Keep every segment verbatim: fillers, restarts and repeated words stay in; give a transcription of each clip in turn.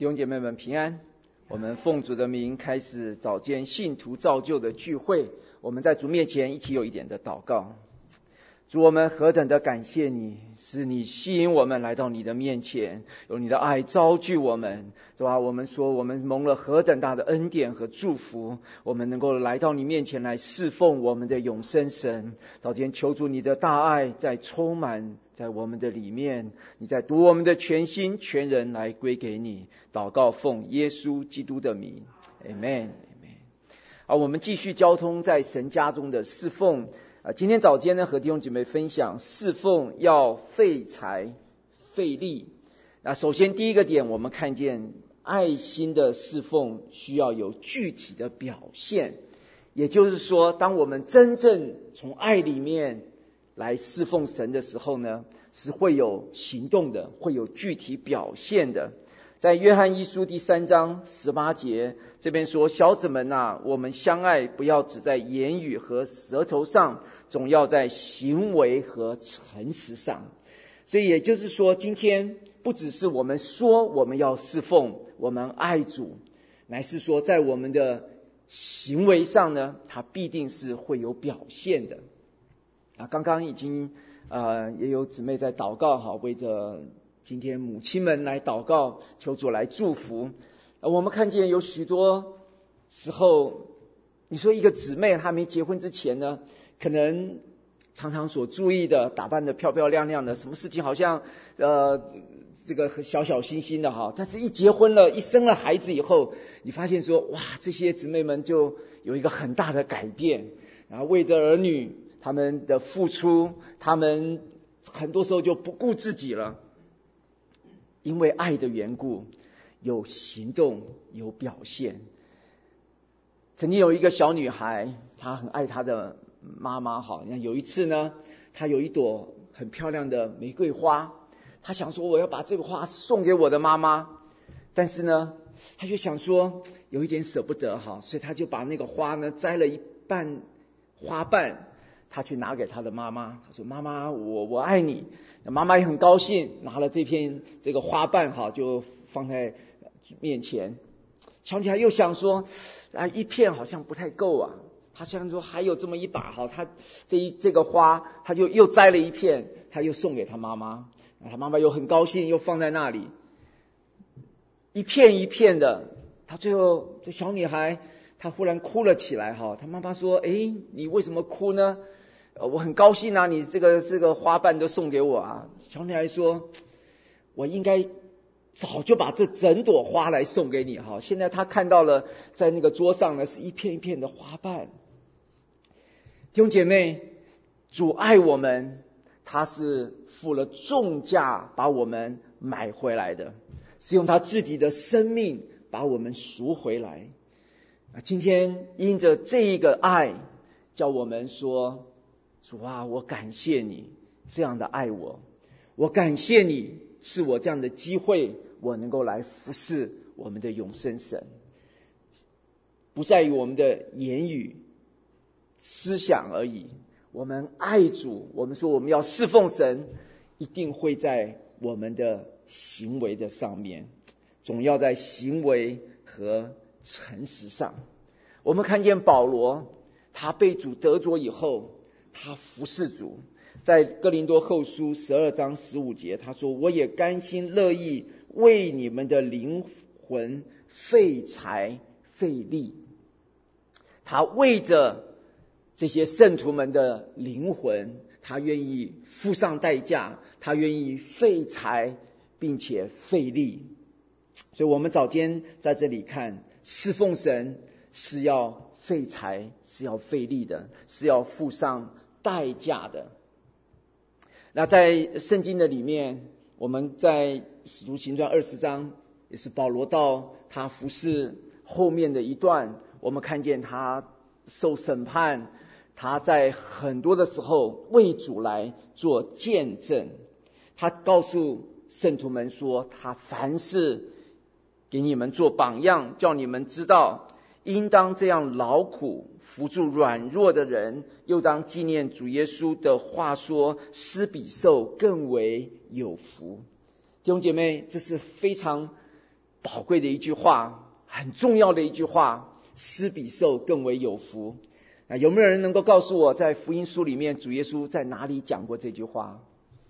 弟兄姐妹们平安，我们奉主的名开始早间信徒造就的聚会。我们在主面前一起有一点的祷告。主，我们何等的感谢你，是你吸引我们来到你的面前，有你的爱招聚我们，对吧？我们说我们蒙了何等大的恩典和祝福，我们能够来到你面前来侍奉我们的永生神。早间求主你的大爱在充满在我们的里面，你在读我们的全心全人来归给你。祷告奉耶稣基督的名 Amen。 好，我们继续交通在神家中的侍奉。啊，今天早间呢，和弟兄姐妹分享侍奉要费财费力。那首先第一个点，我们看见爱心的侍奉需要有具体的表现，也就是说，当我们真正从爱里面来侍奉神的时候呢，是会有行动的，会有具体表现的。在约翰一书第三章十八节这边说，小子们啊，我们相爱不要只在言语和舌头上，总要在行为和诚实上。所以也就是说，今天不只是我们说我们要侍奉，我们爱主，乃是说在我们的行为上呢，它必定是会有表现的。啊，刚刚已经呃也有姊妹在祷告，好，为着今天母亲们来祷告，求主来祝福。我们看见有许多时候，你说一个姊妹她没结婚之前呢，可能常常所注意的打扮的漂漂亮亮的，什么事情好像呃这个小小心心的哈，但是一结婚了，一生了孩子以后，你发现说哇，这些姊妹们就有一个很大的改变，然后为着儿女他们的付出，他们很多时候就不顾自己了。因为爱的缘故，有行动，有表现。曾经有一个小女孩，她很爱她的妈妈，好，那有一次呢，她有一朵很漂亮的玫瑰花，她想说我要把这个花送给我的妈妈，但是呢，她就想说有一点舍不得哈，所以她就把那个花呢摘了一半花瓣，她去拿给她的妈妈，她说妈妈，我我爱你。妈妈也很高兴，拿了这片这个花瓣哈，就放在面前。小女孩又想说，啊，一片好像不太够啊。她想说还有这么一把哈，她这一这个花，她就又摘了一片，她又送给她妈妈。她妈妈又很高兴，又放在那里，一片一片的。她最后这小女孩，她忽然哭了起来哈。她妈妈说：“诶，你为什么哭呢？我很高兴啊，你这个这个花瓣都送给我啊。”小女孩说：“我应该早就把这整朵花来送给你哈。”现在她看到了，在那个桌上呢是一片一片的花瓣。弟兄姐妹，主爱我们，他是付了重价把我们买回来的，是用他自己的生命把我们赎回来。今天因着这一个爱，叫我们说，主啊，我感谢你这样的爱我，我感谢你是我这样的机会，我能够来服侍我们的永生神。不在于我们的言语思想而已，我们爱主，我们说我们要侍奉神，一定会在我们的行为的上面，总要在行为和诚实上。我们看见保罗，他被主得着以后，他服侍主。在哥林多后书十二章十五节，他说：“我也甘心乐意为你们的灵魂费财费力。”他为着这些圣徒们的灵魂，他愿意付上代价，他愿意费财并且费力。所以我们早间在这里看，侍奉神是要费财，是要费力的，是要付上代价的。那在圣经的里面，我们在使徒行传二十章，也是保罗到他服侍后面的一段，我们看见他受审判，他在很多的时候为主来做见证。他告诉圣徒们说，他凡事给你们做榜样，叫你们知道应当这样劳苦，扶助软弱的人，又当纪念主耶稣的话说，施比受更为有福。弟兄姐妹，这是非常宝贵的一句话，很重要的一句话，施比受更为有福。啊，有没有人能够告诉我，在福音书里面主耶稣在哪里讲过这句话？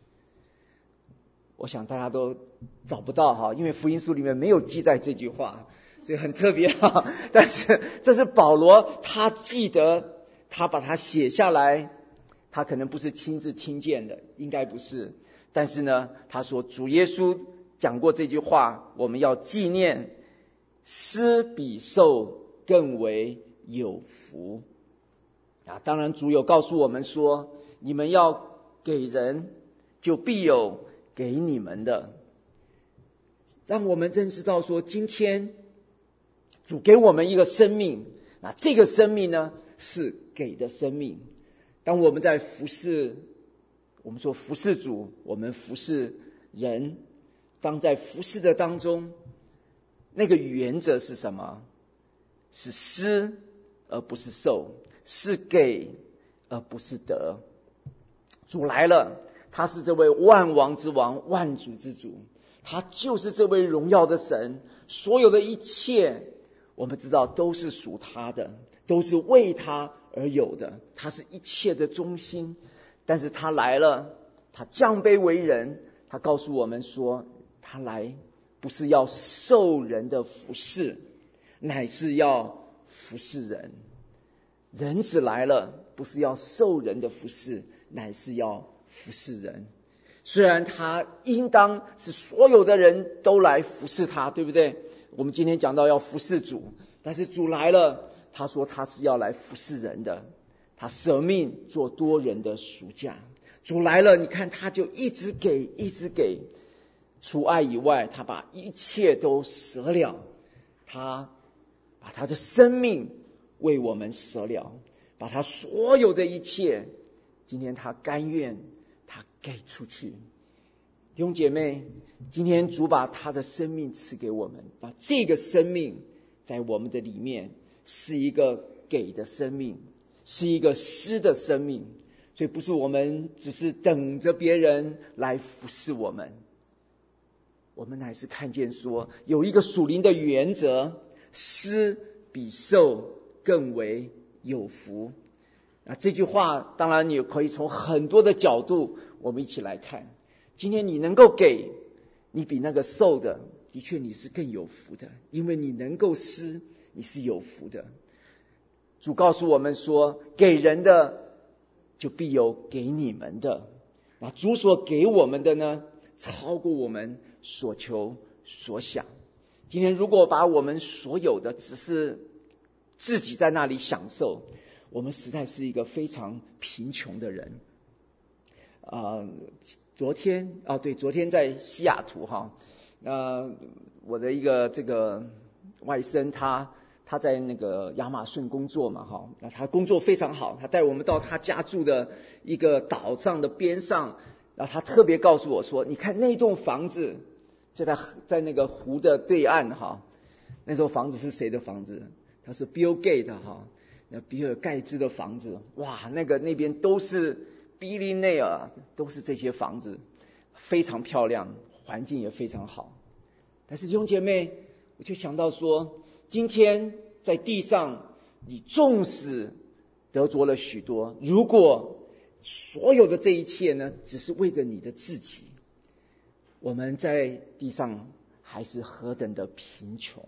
我想大家都找不到哈，因为福音书里面没有记载这句话，所以很特别哈。但是这是保罗他记得，他把它写下来，他可能不是亲自听见的，应该不是。但是呢，他说主耶稣讲过这句话，我们要纪念，施比受更为有福。啊，当然主有告诉我们说，你们要给人，就必有给你们的。让我们认识到说，今天主给我们一个生命，那这个生命呢是给的生命。当我们在服侍，我们说服侍主，我们服侍人，当在服侍的当中，那个原则是什么？是施而不是受，是给而不是得。主来了，他是这位万王之王，万主之主，他就是这位荣耀的神，所有的一切我们知道都是属他的，都是为他而有的，他是一切的中心。但是他来了，他降卑为人，他告诉我们说，他来不是要受人的服侍，乃是要服侍人。人子来了，不是要受人的服侍，乃是要服侍人。虽然他应当是所有的人都来服侍他，对不对？我们今天讲到要服侍主，但是主来了，他说他是要来服侍人的，他舍命做多人的赎价。主来了，你看他就一直给，一直给，除爱以外，他把一切都舍了，他把他的生命为我们舍了，把他所有的一切，今天他甘愿他给出去。弟兄姐妹，今天主把他的生命赐给我们，把这个生命在我们的里面是一个给的生命，是一个施的生命。所以不是我们只是等着别人来服侍我们，我们乃是看见说有一个属灵的原则，施比受更为有福。那这句话当然你可以从很多的角度我们一起来看。今天你能够给，你比那个受的的确你是更有福的，因为你能够施，你是有福的。主告诉我们说，给人的就必有给你们的。那主所给我们的呢，超过我们所求所想。今天如果把我们所有的只是自己在那里享受，我们实在是一个非常贫穷的人。呃，昨天哦，对，昨天在西雅图哈，呃，我的一个这个外甥他他在那个亚马逊工作嘛哈，那他工作非常好，他带我们到他家住的一个岛上的边上，然后他特别告诉我说，你看那栋房子就在在那个湖的对岸哈，那栋房子是谁的房子？他是 Bill Gates 哈，那比尔盖茨的房子，哇，那个那边都是 billionaire， 都是这些房子，非常漂亮，环境也非常好。但是弟兄姐妹，我就想到说，今天在地上，你纵使得着了许多，如果所有的这一切呢，只是为着你的自己，我们在地上还是何等的贫穷。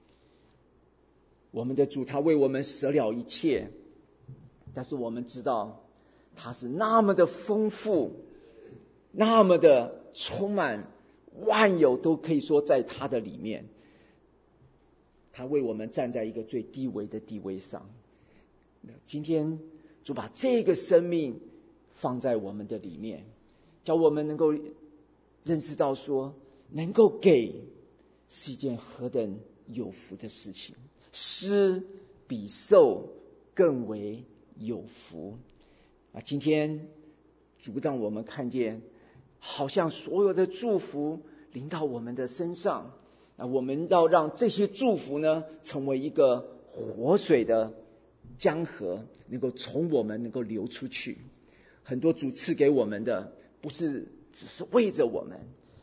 我们的主他为我们舍了一切，但是我们知道他是那么的丰富，那么的充满，万有都可以说在他的里面。他为我们站在一个最低微的地位上。今天主把这个生命放在我们的里面，叫我们能够认识到说，能够给是一件何等有福的事情，施比受更为有福啊！今天主让我们看见，好像所有的祝福临到我们的身上，那我们要让这些祝福呢，成为一个活水的江河，能够从我们能够流出去。很多主赐给我们的，不是只是为着我们，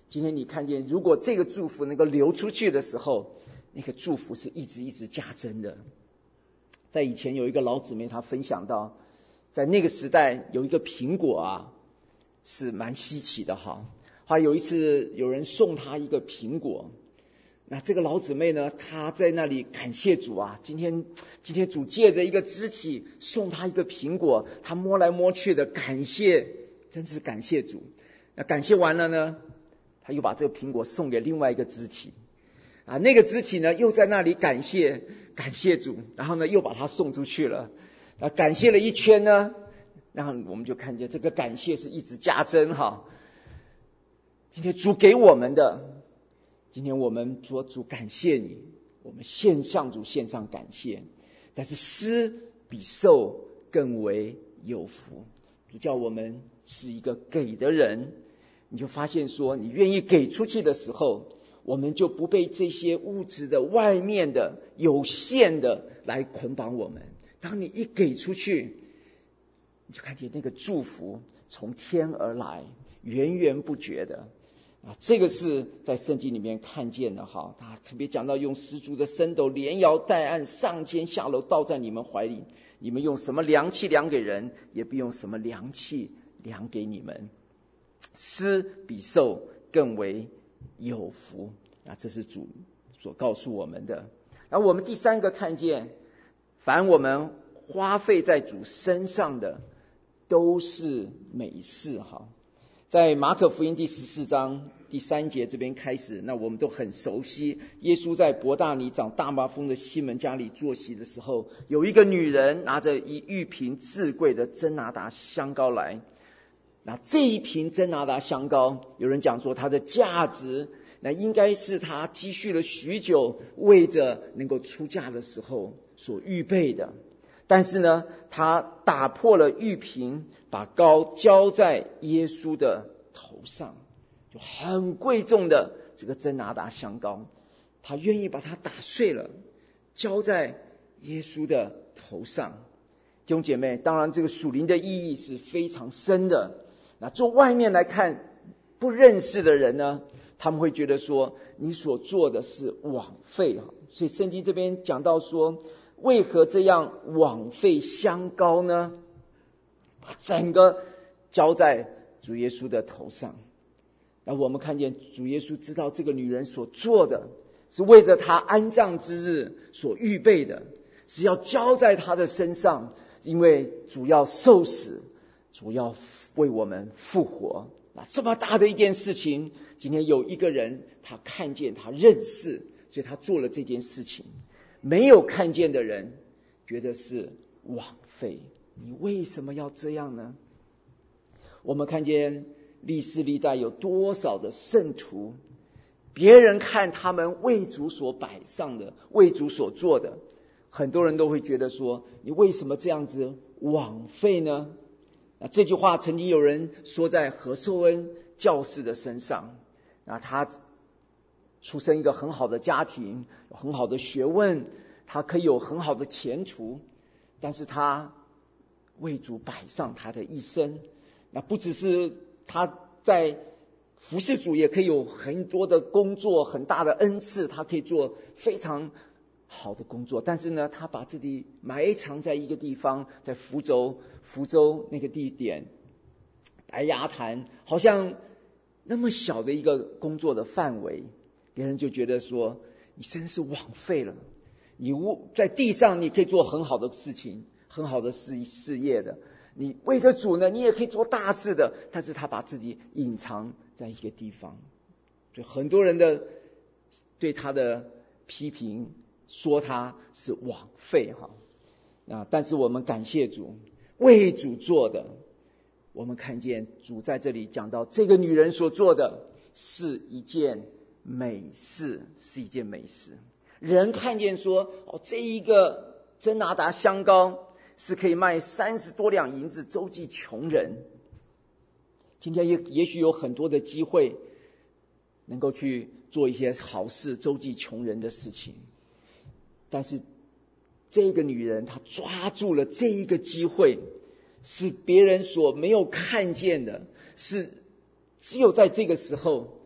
今天你看见，如果这个祝福能够流出去的时候，那个祝福是一直一直加增的。在以前有一个老姊妹，她分享到，在那个时代有一个苹果啊，是蛮稀奇的哈。后来有一次有人送她一个苹果，那这个老姊妹呢，她在那里感谢主啊，今天今天主借着一个肢体送她一个苹果，她摸来摸去的感谢，真是感谢主。那感谢完了呢，她又把这个苹果送给另外一个肢体啊，那个肢体呢又在那里感谢感谢主，然后呢又把它送出去了啊，感谢了一圈呢，然后我们就看见这个感谢是一直加增哈。今天主给我们的，今天我们说主感谢你，我们献上主献上感谢，但是施比受更为有福。主叫我们是一个给的人，你就发现说你愿意给出去的时候，我们就不被这些物质的外面的有限的来捆绑我们。当你一给出去，你就看见那个祝福从天而来，源源不绝的啊，这个是在圣经里面看见的哈。他特别讲到用十足的升斗连摇带按，上尖下楼倒在你们怀里，你们用什么量器量给人，也不用什么量器量给你们。施比受更为有福啊，这是主所告诉我们的。然后我们第三个看见，凡我们花费在主身上的都是美事哈。在马可福音第十四章第三节这边开始，那我们都很熟悉，耶稣在伯大尼长大麻风的西门家里坐席的时候，有一个女人拿着一玉瓶至贵的真拿达香膏来。那这一瓶真拿达香膏，有人讲说它的价值，那应该是他积蓄了许久，为着能够出嫁的时候所预备的。但是呢，他打破了玉瓶，把膏浇在耶稣的头上，就很贵重的这个真拿达香膏，他愿意把它打碎了，浇在耶稣的头上。弟兄姐妹，当然这个属灵的意义是非常深的。那从外面来看，不认识的人呢，他们会觉得说你所做的是枉费。所以圣经这边讲到说，为何这样枉费香膏呢？把整个浇在主耶稣的头上。那我们看见主耶稣知道这个女人所做的是为着她安葬之日所预备的，是要浇在她的身上，因为主要受死，主要为我们复活。那这么大的一件事情，今天有一个人他看见，他认识，所以他做了这件事情。没有看见的人觉得是枉费。你为什么要这样呢？我们看见历世历代有多少的圣徒，别人看他们为主所摆上的，为主所做的，很多人都会觉得说，你为什么这样子枉费呢？那这句话曾经有人说在何寿恩教士的身上，那他出生一个很好的家庭，有很好的学问，他可以有很好的前途，但是他为主摆上他的一生。那不只是他在服侍主，也可以有很多的工作，很大的恩赐，他可以做非常好的工作。但是呢，他把自己埋藏在一个地方，在福州福州那个地点，白牙潭，好像那么小的一个工作的范围，别人就觉得说你真是枉费了。你在地上你可以做很好的事情，很好的事事业的，你为着主呢，你也可以做大事的，但是他把自己隐藏在一个地方。就很多人的对他的批评，说他是枉费哈。那但是我们感谢主，为主做的，我们看见主在这里讲到这个女人所做的是一件美事，是一件美事。人看见说，哦，这一个真拿达香膏是可以卖三十多两银子周济穷人。今天也也许有很多的机会能够去做一些好事，周济穷人的事情，但是这个女人她抓住了这一个机会，是别人所没有看见的，是只有在这个时候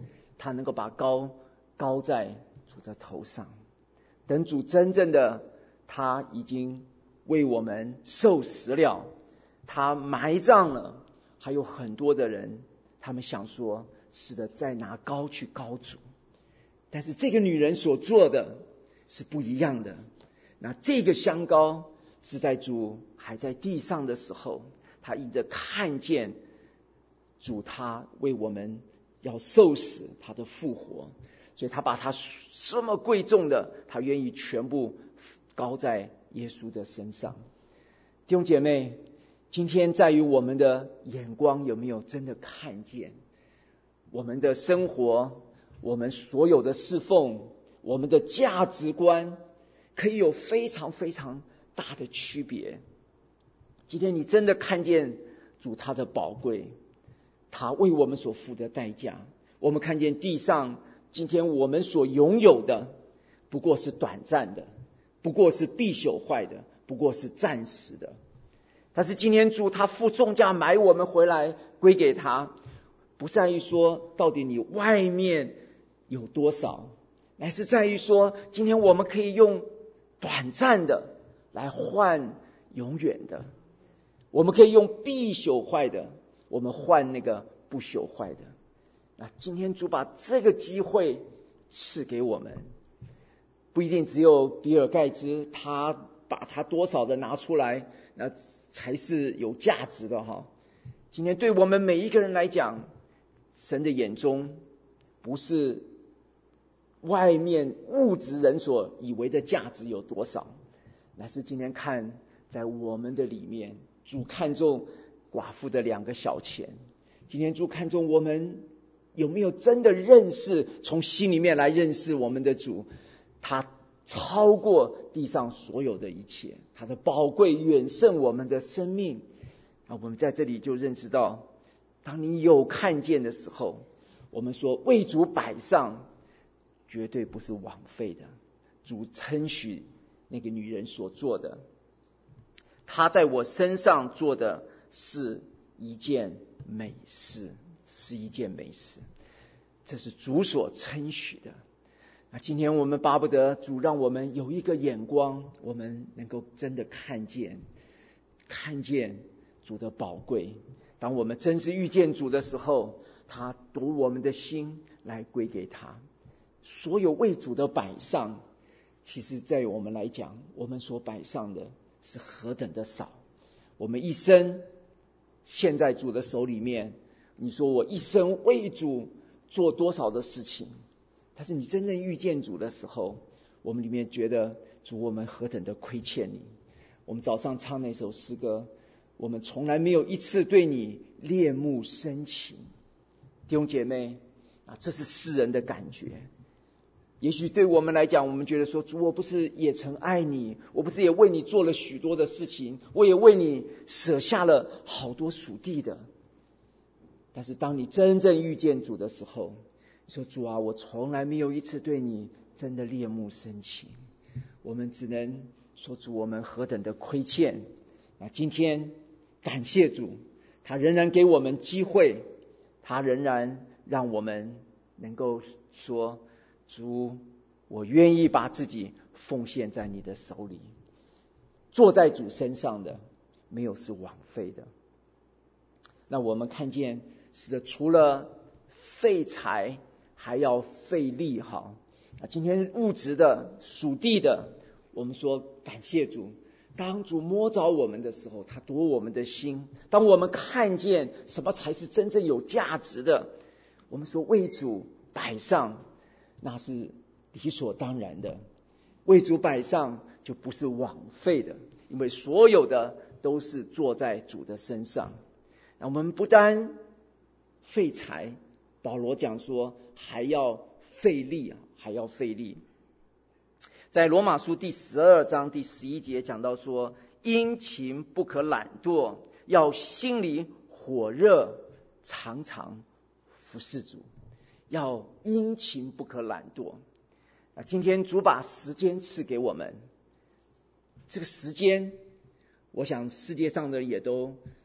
他能够把高高在主的头上。等主真正的他已经为我们受死了，他埋葬了，还有很多的人他们想说是的，再拿膏去膏主，但是这个女人所做的是不一样的。那这个香膏是在主还在地上的时候，他因着看见主他为我们要受死，他的复活，所以他把他这么贵重的，他愿意全部膏在耶稣的身上。弟兄姐妹，今天在于我们的眼光有没有真的看见我们的生活，我们所有的侍奉，我们的价值观可以有非常非常大的区别。今天你真的看见主他的宝贵，他为我们所付的代价。我们看见地上今天我们所拥有的不过是短暂的，不过是必朽坏的，不过是暂时的。但是今天主他付重价买我们回来归给他，不在于说到底你外面有多少，乃是在于说今天我们可以用短暂的来换永远的，我们可以用必朽坏的，我们换那个不朽坏的。那今天主把这个机会赐给我们，不一定只有比尔盖茨他把他多少的拿出来，那才是有价值的哈。今天对我们每一个人来讲，神的眼中不是外面物质人所以为的价值有多少，乃是今天看在我们的里面，主看重寡妇的两个小钱。今天主看重我们有没有真的认识，从心里面来认识我们的主，他超过地上所有的一切，他的宝贵远胜我们的生命。啊，我们在这里就认识到，当你有看见的时候，我们说为主摆上绝对不是枉费的。主称许那个女人所做的，她在我身上做的是一件美事，是一件美事，这是主所称许的。那今天我们巴不得主让我们有一个眼光，我们能够真的看见看见主的宝贵。当我们真是遇见主的时候，他夺我们的心来归给他。所有为主的摆上，其实在我们来讲，我们所摆上的是何等的少。我们一生陷在主的手里面，你说我一生为主做多少的事情，但是你真正遇见主的时候，我们里面觉得主我们何等的亏欠你。我们早上唱那首诗歌，我们从来没有一次对你恋慕深情。弟兄姐妹啊，这是世人的感觉。也许对我们来讲，我们觉得说，主我不是也曾爱你，我不是也为你做了许多的事情，我也为你舍下了好多属地的。但是当你真正遇见主的时候，你说主啊，我从来没有一次对你真的恋慕深情。我们只能说主我们何等的亏欠。那今天感谢主，他仍然给我们机会，他仍然让我们能够说，主我愿意把自己奉献在你的手里。坐在主身上的没有是枉费的。那我们看见是的，除了费财还要费力哈。今天物质的属地的，我们说感谢主，当主摸着我们的时候，他夺我们的心。当我们看见什么才是真正有价值的，我们说为主摆上，那是理所当然的。为主摆上就不是枉费的，因为所有的都是坐在主的身上。那我们不单费财，保罗讲说还要费力啊，还要费力。在罗马书第十二章第十一节讲到说，殷勤不可懒惰，要心里火热，常常服侍主。要殷勤不可懒惰。今天主把时间赐给我们，这个时间我想世界上的也都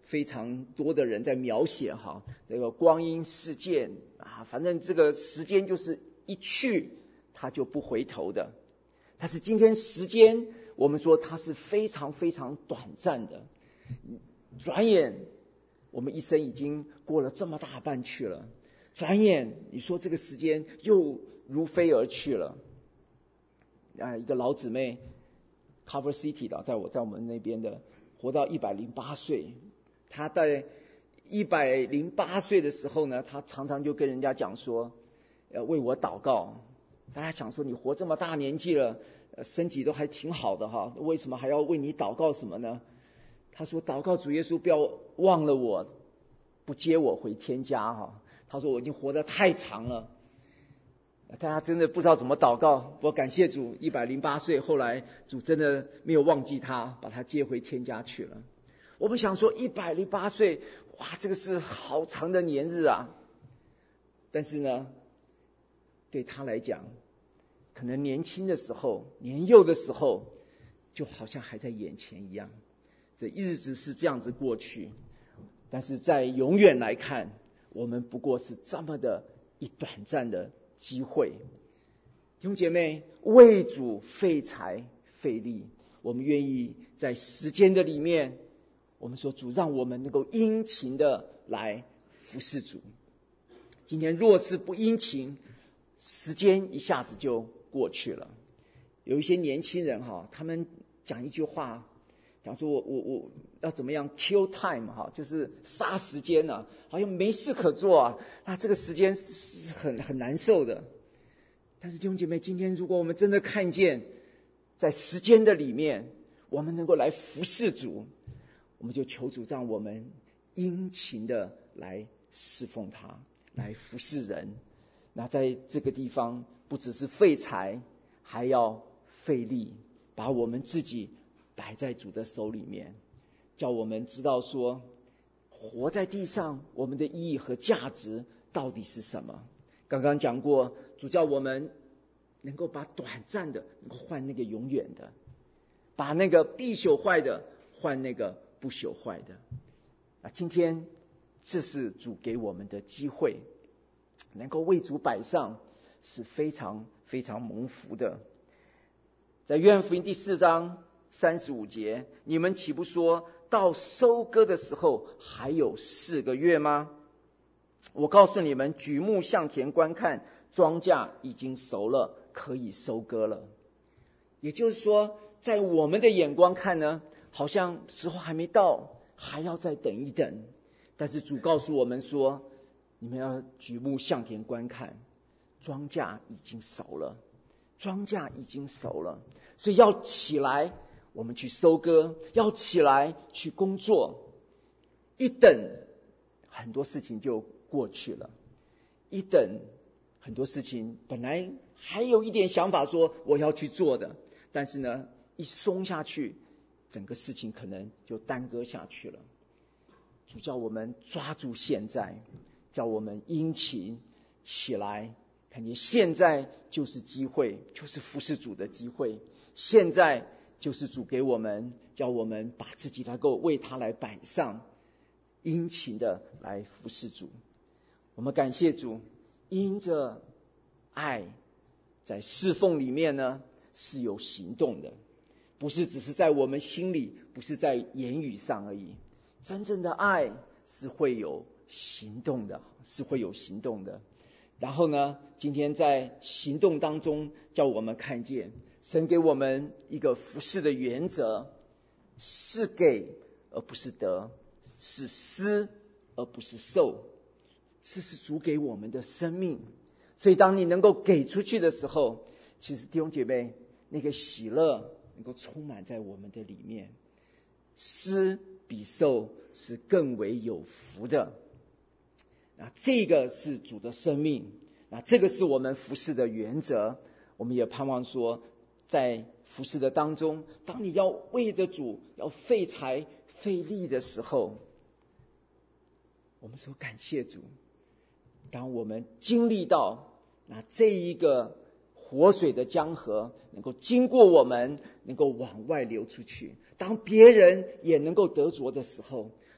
非常多的人在描写哈这个光阴事件啊，反正这个时间就是一去它就不回头的。但是今天时间我们说它是非常非常短暂的，转眼我们一生已经过了这么大半去了，转眼你说这个时间又如飞而去了。啊，一个老姊妹 Cover City 的，在我在我们那边的，活到一百零八岁。她在一百零八岁的时候呢，她常常就跟人家讲说，呃，为我祷告。大家想说，你活这么大年纪了，呃、身体都还挺好的哈，为什么还要为你祷告什么呢？她说，祷告主耶稣不要忘了我，不接我回天家哈。她说我已经活得太长了。大家真的不知道怎么祷告，不过感谢主，一百零八岁，后来主真的没有忘记他，把他接回天家去了。我们想说一百零八岁，哇，这个是好长的年日啊。但是呢，对他来讲，可能年轻的时候，年幼的时候，就好像还在眼前一样，这日子是这样子过去。但是在永远来看，我们不过是这么的一短暂的机会。弟兄姐妹，为主费财费力，我们愿意在时间的里面，我们说主让我们能够殷勤的来服侍主。今天若是不殷勤，时间一下子就过去了。有一些年轻人哈，他们讲一句话，讲说我我我要怎么样 kill time 哈，就是杀时间啊，好像没事可做啊，那这个时间是很很难受的。但是弟兄姐妹，今天如果我们真的看见在时间的里面，我们能够来服侍主，我们就求主让我们殷勤的来侍奉他，来服侍人。那在这个地方不只是费财，还要费力，把我们自己摆在主的手里面，叫我们知道说活在地上我们的意义和价值到底是什么。刚刚讲过，主叫我们能够把短暂的能够换那个永远的，把那个必朽坏的换那个不朽坏的。那今天这是主给我们的机会，能够为主摆上，是非常非常蒙福的。在约翰福音第四章三十五节，你们岂不说到收割的时候还有四个月吗？我告诉你们，举目向田观看，庄稼已经熟了，可以收割了。也就是说，在我们的眼光看呢，好像时候还没到，还要再等一等。但是主告诉我们说，你们要举目向田观看，庄稼已经熟了，庄稼已经熟了，所以要起来，我们去收割，要起来去工作。一等，很多事情就过去了。一等，很多事情本来还有一点想法说我要去做的，但是呢，一松下去，整个事情可能就耽搁下去了。主叫我们抓住现在，叫我们殷勤起来，看见现在就是机会，就是服侍主的机会。现在就是主给我们，叫我们把自己能够为他来摆上，殷勤的来服侍主。我们感谢主，因着爱在侍奉里面呢是有行动的，不是只是在我们心里，不是在言语上而已。真正的爱是会有行动的，是会有行动的。然后呢，今天在行动当中叫我们看见神给我们一个服事的原则，是给而不是得，是施而不是受。这是主给我们的生命。所以当你能够给出去的时候，其实弟兄姐妹，那个喜乐能够充满在我们的里面。施比受是更为有福的。那这个是主的生命，那这个是我们服事的原则。我们也盼望说，在服事的当中，当你要为着主要费财费力的时候，我们说感谢主。当我们经历到那这一个活水的江河能够经过我们，能够往外流出去，当别人也能够得着的时候，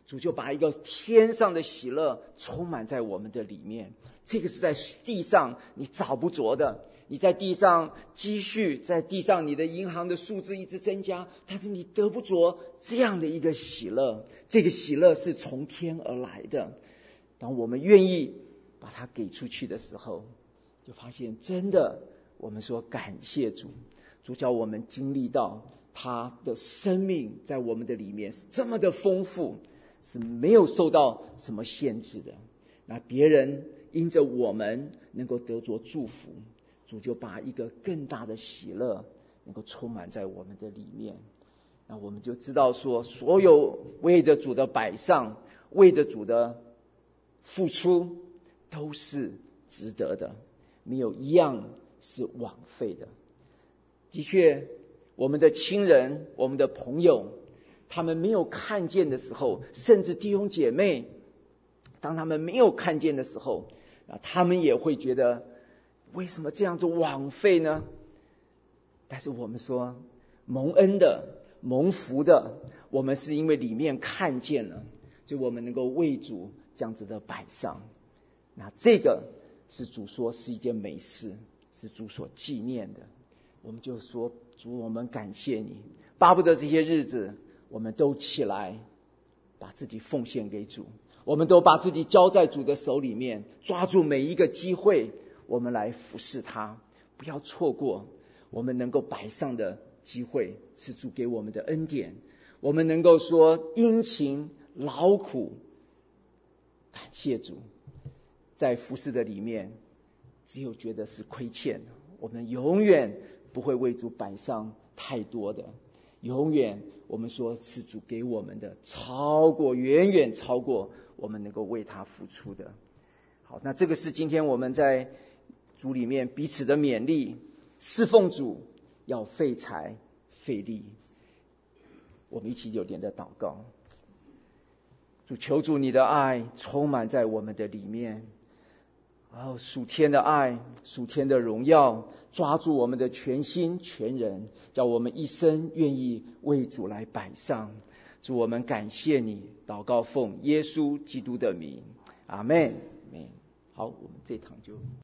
主就把一个天上的喜乐充满在我们的里面。这个是在地上你找不着的，你在地上积蓄，在地上你的银行的数字一直增加，但是你得不着这样的一个喜乐。这个喜乐是从天而来的。当我们愿意把它给出去的时候，就发现真的，我们说感谢主，主叫我们经历到他的生命在我们的里面是这么的丰富，是没有受到什么限制的。那别人因着我们能够得着祝福，主就把一个更大的喜乐能够充满在我们的里面。那我们就知道说，所有为着主的摆上，为着主的付出，都是值得的，没有一样是枉费的。的确，我们的亲人，我们的朋友，他们没有看见的时候，甚至弟兄姐妹，当他们没有看见的时候，他们也会觉得为什么这样子枉费呢？但是我们说蒙恩的，蒙福的，我们是因为里面看见了，所以我们能够为主这样子的摆上。那这个是主说是一件美事，是主所纪念的。我们就说主，我们感谢你，巴不得这些日子我们都起来把自己奉献给主，我们都把自己交在主的手里面，抓住每一个机会，我们来服侍他，不要错过我们能够摆上的机会，是主给我们的恩典。我们能够说殷勤劳苦，感谢主。在服侍的里面，只有觉得是亏欠，我们永远不会为主摆上太多的，永远我们说是主给我们的，超过远远超过我们能够为他付出的。好，那这个是今天我们在主里面彼此的勉励，侍奉主要费财费力。我们一起有点的祷告。主，求主你的爱充满在我们的里面，哦，属天的爱，属天的荣耀，抓住我们的全心全人，叫我们一生愿意为主来摆上。主，我们感谢你，祷告奉耶稣基督的名，阿们。好，我们这堂就